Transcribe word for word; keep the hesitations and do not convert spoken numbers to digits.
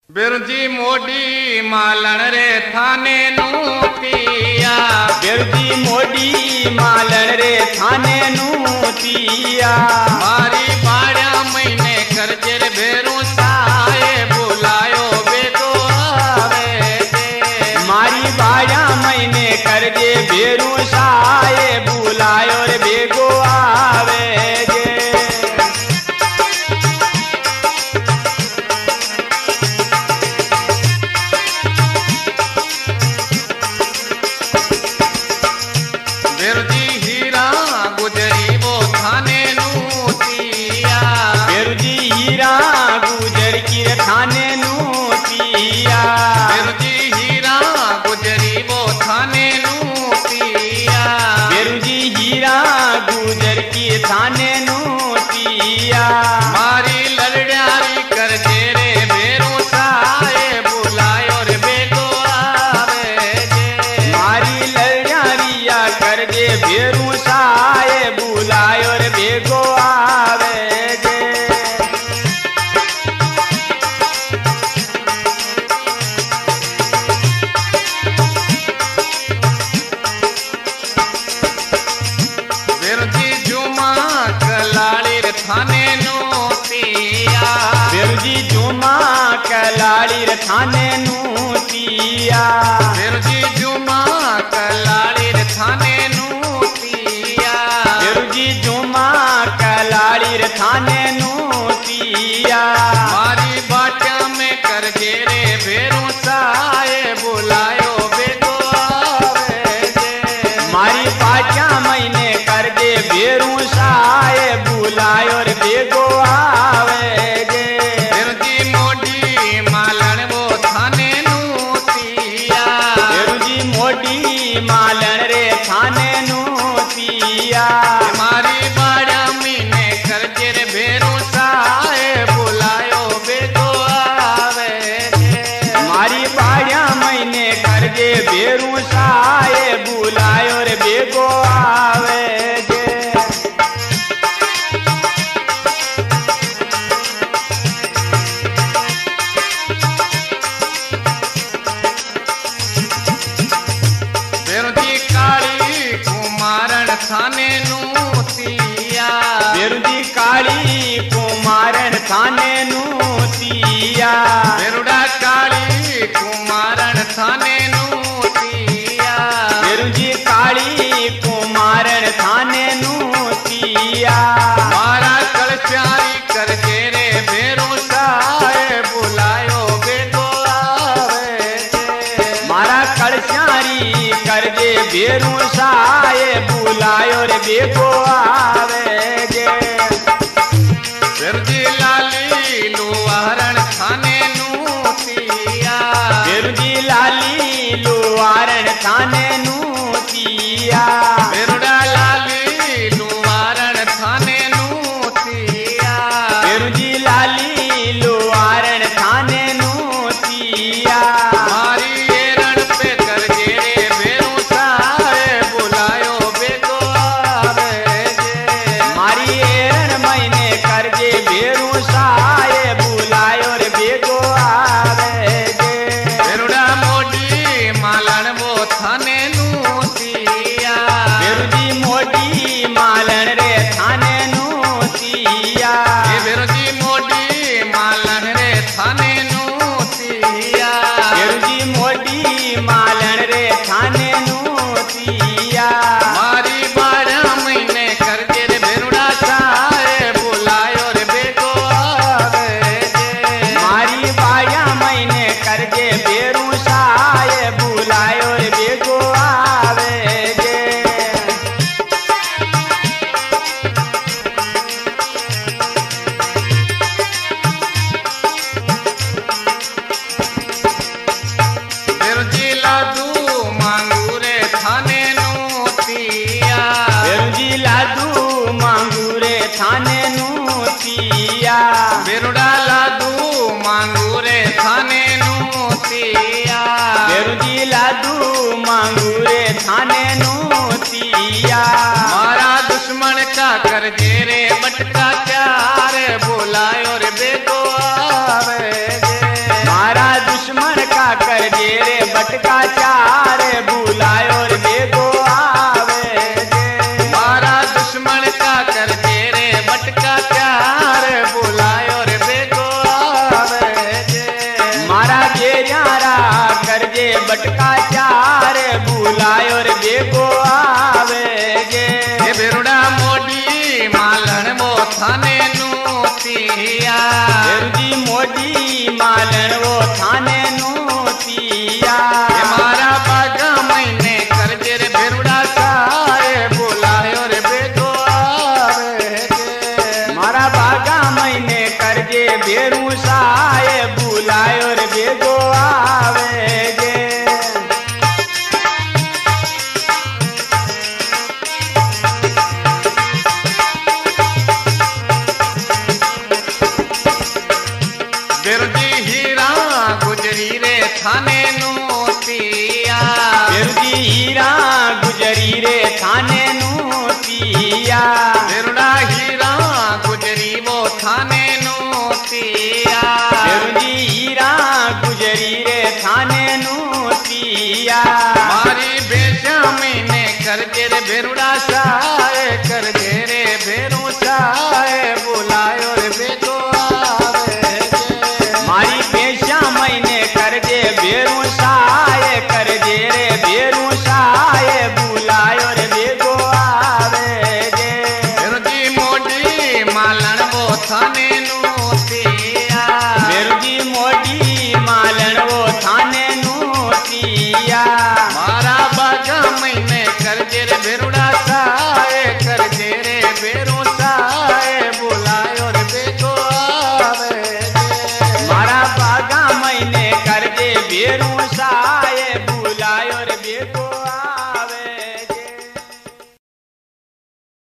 बिरजी मोडी मालन रे थाने नूतिया। बिरजी मोडी मालन रे थाने नूतिया। मारी बाड़ा महीने करजे रे भेरू साए बुलायो बेगो आवे जे। मारी बाड़ा महीने करजे भेरू साए बुलायो रे बेगो आवे जे। बिरजी हीरा गुजरी वो थाने नूतिया। बिरजी हीरा गुजर की थाने नूतिया। बिरजी हीरा गुजरी वो थाने नूतिया। बिरजी हीरा गुजर की थाने नूतिया। मारी लड़ारी कर जेरे बेरू साए बुलायो रे बेगो आवे जे। मारी लड़ारिया कर जे भेरू साए बुलायो रे बेगो आवे जे। बिरजी जुमा कलाड़ी रे थाने नूतिया। बिरजी जुमा कलाड़ी रे थाने नूतिया। बिरजी जुमा कलाड़ी रे थाने नूतिया। बिरजी जुमा कलाड़ी रे थाने नूतिया। मारी बाटा में कर जेरे भेरू साए बुलायो बेगो आवे जे। मारी पाचा महीने कर दे भेरू साए बुलायो रे बेगो आवे जे। बिरजी मोडी मालन वो थाने नूतिया। बिरजी मोडी मालन रे थाने नूतिया। मारी बाड़ा महीने कर जेरे भेरू साए बुलायो बेगो आवे जे। मारी बाड़ा महीने कर दे भेरू साए बुलायो रे बेगो आवे जे। बिरजी काली कुमारन थाने नूतिया। बिरजी काली कुमारन थाने नूतिया। बिरुड़ा काली कुमारन थाने नूतिया। बिरजी काली कुमारन थाने नूतिया। मारा कलचारी कर जेरे भेरू साए बुलायो बेगो आवे जे। मारा कड़चारी कर जे भेरू साए बुलायो रे बेगो आवे जे। बिरजी लाली लुहारन थाने नूतिया। बिरजी लाली लुहारन थाने नूतिया। बिरुड़ा लाली लुहारन थाने नूतिया। बिरजी लाली लुहारन थाने नूतिया। मारी एरण पे कर जेरे भेरू साए बुलायो बेगो आवे जे। मारी एरण महीने कर जे भेरू साए बुलायो रे बेगो आवे जे। बिरुड़ा मोडी मालन वो थाने नूतिया। बिरजी मोडी मालन रे थाने नूतिया। ए बिरजी मोडी मालन रे थाने नूतिया। बिरजी मोडी मालन रे थाने नूतिया। मारी बारह महीने कर जेरे भेरुड़ा साए बुलायो रे बेगो आवे जे। मारी बाया महीने कर जे भेरू साए बुलायो रे बेगो आवे जे। बिरजी लादू मांगू रे थाने नूतिया। बिरजी लादू मांगू रे थाने नूतिया। बिरुड़ा लादू मांगू रे थाने नूतिया। बिरजी लादू मांगू रे थाने नूतिया। मारा दुश्मन का कर जेरे बटका चार बुलायो रे बेगो आवे जे। मारा बटका चार बुलायो रे बेगो आवे जे। मारा दुश्मन का कर दे रे बटका चार बुलायो रे बेगो आवे जे। मारा बेरियारा कर जे बटका चार बुलायो रे बेगो आवे जे। ये बेरुड़ा मोडी मालन वो थाने नूतिया। बेरुजी मोडी मालन वो थाने नूतिया। ये मारा बागा महीने कर जे रे बेरुड़ा साए बुलायो रे बेगो आवे जे। मारा बागा महीने कर जे बेरू साए बुलायो रे बेगो आवे जे। बेरुजी हीरा गुजरी रे थाने नूतिया। बेरुजी हीरा गुजरी रे थाने नूतिया। बेरुड़ा हीरा गुजरी वो थाने नूतिया। बेरुजी हीरा गुजरी रे थाने नूतिया। मारी बेशमी ने कर जे रे बेरुड़ा सा